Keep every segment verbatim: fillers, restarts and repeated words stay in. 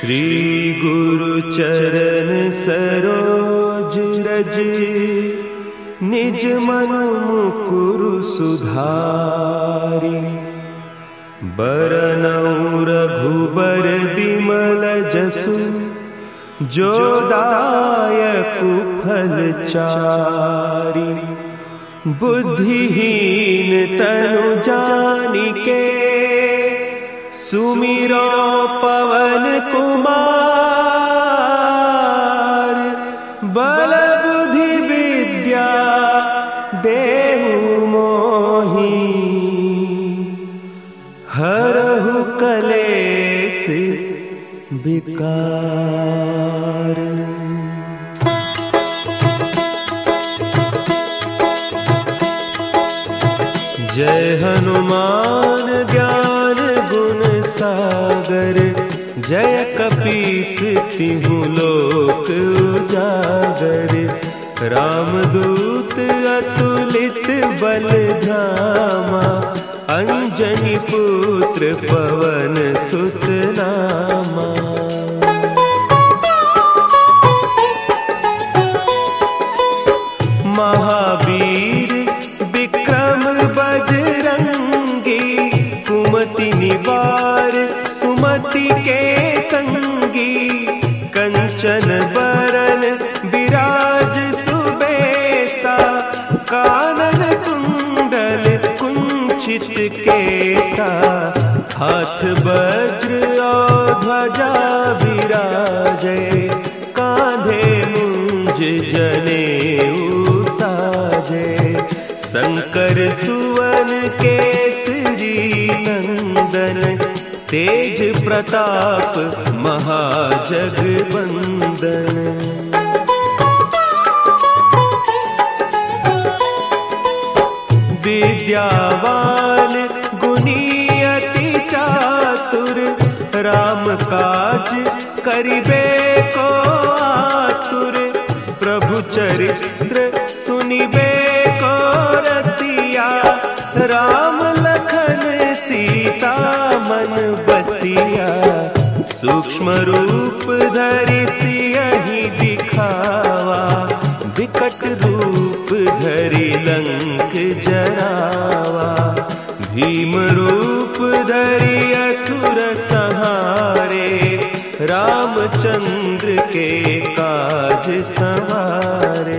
श्री गुरु चरण सरोज रज, निज मन मुकुरु सुधारि। बरनउँ रघुबर बिमल जसु, जो दायकु फल चारि। बुद्धिहीन तनु जानिके, सुमिरो पवन कुमार। बल बुद्धि विद्या देहु मोहि, हरहु कलेस विकार। जय हनुमान ज्ञान गुण सागर, जय कपीस तिहु लोक उजागर। रामदूत अतुलित बल धामा, अंजनी पुत्र पवन सुत नामा। महावीर विक्रम बजरंगी, कुमति निवार सुमति के संगी। कंचन बरन विराज सुबेसा, कानन कुंडल कुंचित केसा। हाथ वज्र और ध्वजा विराजे, कांधे मुंज जनेऊ साजे। शंकर सुवन केसरी नंदन, तेज प्रताप महाजगवंदन। विद्यावान गुणी अति चातुर, राम काज करिबे को आतुर। प्रभु चरित्र सुनिबे को रसिया, राम लखन सीता मन बसिया। सूक्ष्म रूप धरि सियहि दिखावा, विकट रूप धरि लंक जरावा। भीम रूप धरि असुर संहारे, रामचंद्र के काज संवारे।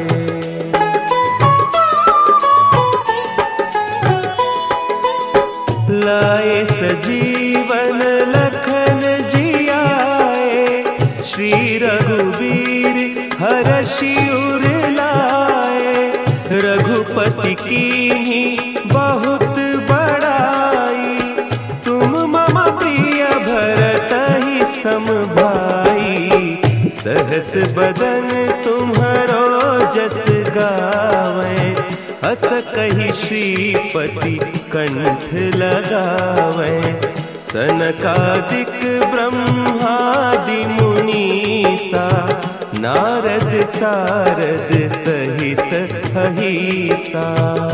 लाए सजीवन लखन जियाए, श्री रघुवीर हरषि उर लाए। रघुपति कीन्ही बहुत बड़ाई, तुम मम प्रिय भरतहि सम भाई। सहस बदन तुम्हरो जस गावें, हस कहि श्रीपति कंठ लगावें। सनकादिक ब्रह्मादि मुनीसा, नारद सारद सहित अहीसा।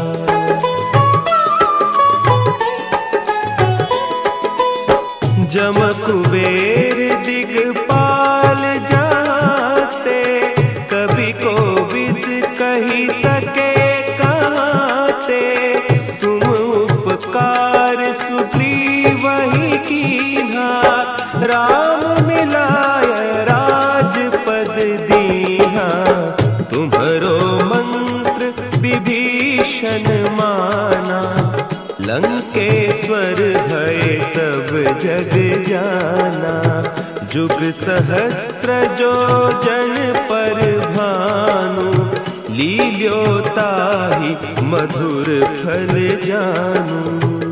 जम कुबेर दिगपाल जाते, कवि कोविद कहि सके कहते। तुम उपकार सुग्रीवहि कीन्हा, राम मिलाय राजपद दीन्हा। तुम्हरो मंत्र विभीषण माना, लंकेश्वर भय सब जग जाना। जुग सहस्त्र जो जन पर भानु, लील्योताहि मधुर फल जानू।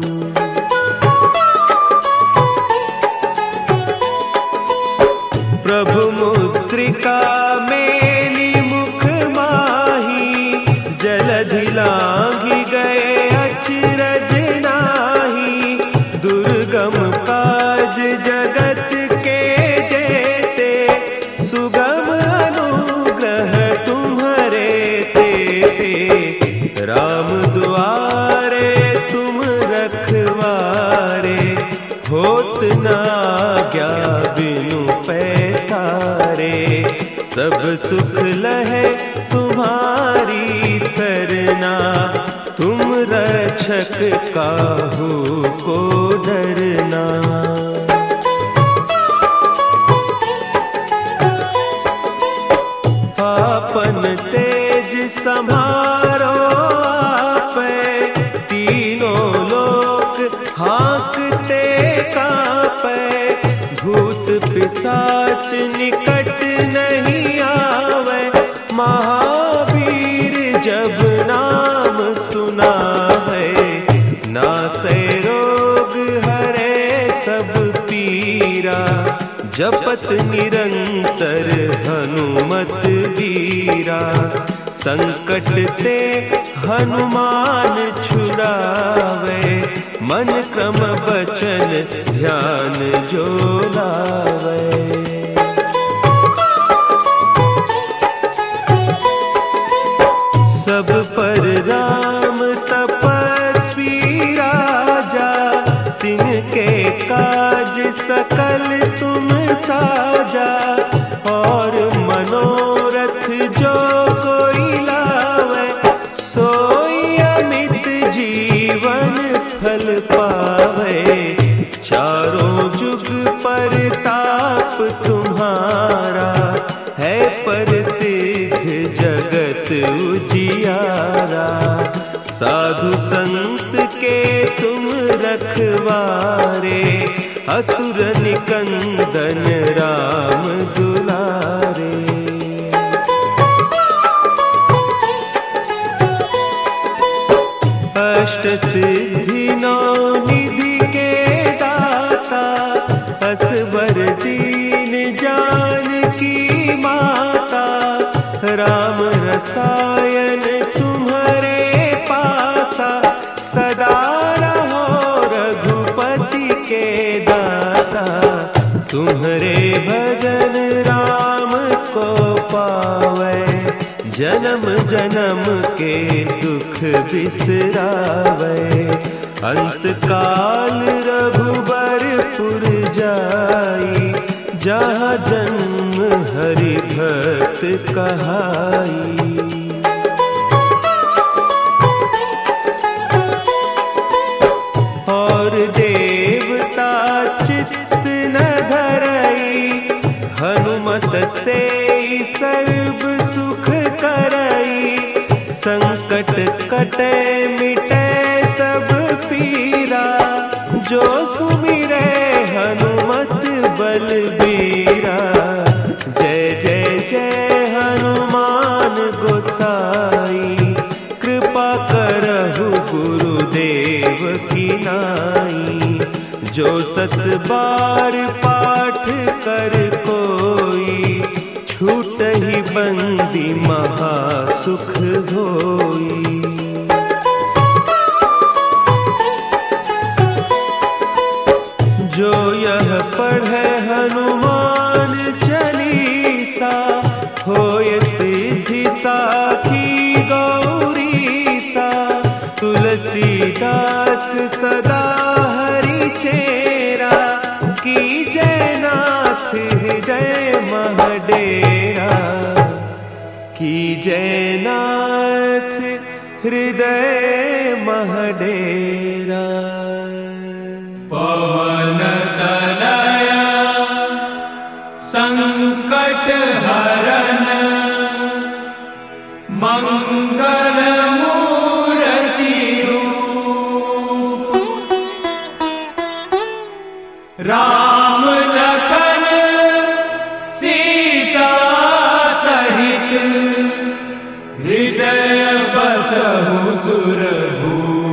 प्रभु मुद्रिका मेली मुख माही, जलधि लांघि गए अचरज नाही। दुर्गम काज जगत के जेते, सुगम अनुग्रह तुम्हरे तेते। राम दुआरे तुम रखवारे, होत न आज्ञा बिनु पैसारे, सब सुख लहे तुम्हारी सरना, तुम रक्षक काहू को डरना। आपन तेज संभारो आपे, तीनों लोक हाँकते कांपे, भूत पिशाच निकट नहीं आवे, महावीर जब नाम सुना है, नासै रोग हरे सब पीरा, जपत निरंतर हनुमत बीरा, संकट ते हनुमान छुड़ावे, मन क्रम बचन ध्यान जो लावे। सब पर राम तपस्वी राजा, तिनके काज सकल तुम साजा, और मनोरथ जो कोई लावे, सोई अमित जीवन फल पावे, चारों जुग परताप तुम्हारा, है प्रसिद्ध जगत उजियारा, साधु संत के तुम रखवारे, असुर निकंदन राम दुलारे। अष्ट सिद्धि नौ निधि के दाता, असवर दीन जानकी माता, राम रसायन तुम्हारे पासा, सदा रहो रघुपति के दासा, तुम्हारे भजन राम को पावे, जन्म जन्म के दुख बिसरावे, अंत काल रघुबरपुर जाई, जहाँ जन्म हरि भक्त कहाई। और देवता चित्त न धरई, हनुमत से सर्व सुख करई, संकट कटे मिटे सब पीरा, जो सुमिरे हनुमत बलबीरा। जय जय जय हनुमान गोसाई, कृपा करहु गुरुदेव की नाई, जो सत बार पाठ कर कोई, छूट ही बंदी महासुख होई। जो यह पढ़े हनुमान चालीसा, होय सिद्धि साखी गौरीसा, तुलसीदास सदा हरि चेरा, की जय नाथ हृदय महडेरा, की जय नाथ हृदय महडेरा। पवन तनया संकट हरन, मंगल मूर्ति रूप, राम लखन सीता सहित, हृदय बसहु सुरभूप।